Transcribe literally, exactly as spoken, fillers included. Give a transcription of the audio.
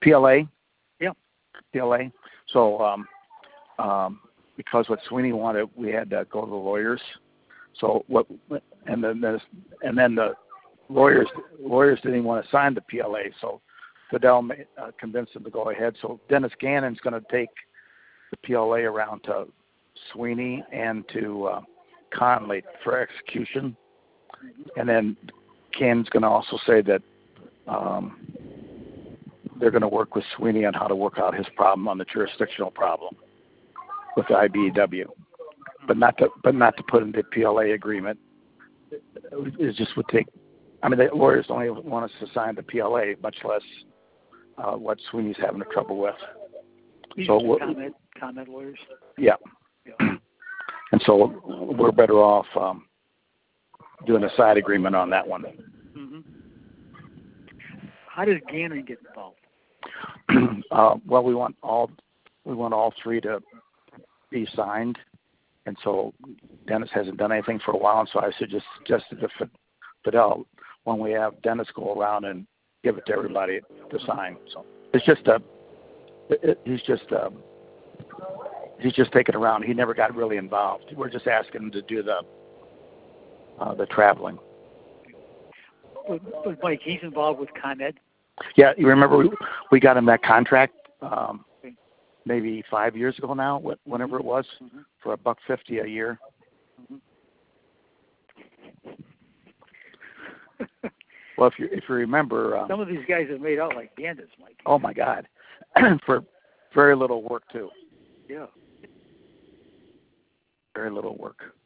P L A. Yeah. P L A. So um, um, because what Sweeney wanted, we had to go to the lawyers. So what? And then there's, and then the lawyers lawyers didn't want to sign the P L A. So Fidel uh, convinced them to go ahead. So Dennis Gannon's going to take the P L A around to Sweeney and to uh, Conley for execution. And then Ken's going to also say that um, they're going to work with Sweeney on how to work out his problem on the jurisdictional problem with the I B E W, but not to but not to put in the P L A agreement. It just would take. I mean, the lawyers don't even want us to sign the P L A, much less uh, what Sweeney's having trouble with. These so are comment comment lawyers. Yeah. yeah. And so we're better off um, doing a side agreement on that one. Mm-hmm. How does Gannon get involved? uh, well, we want all we want all three to be signed, and so Dennis hasn't done anything for a while, and so I suggest, suggested to Fidel when we have Dennis go around and give it to everybody to sign. So it's just a it, he's just a, he's just taking it around. He never got really involved. We're just asking him to do the uh, the traveling. But, but Mike, he's involved with ComEd. Yeah, you remember we we got him that contract um, maybe five years ago now, whenever it was, mm-hmm. for a buck fifty a year. Mm-hmm. Well, if you if you remember, um, some of these guys have made out like bandits, Mike. Oh my God, for very little work too. Yeah, very little work.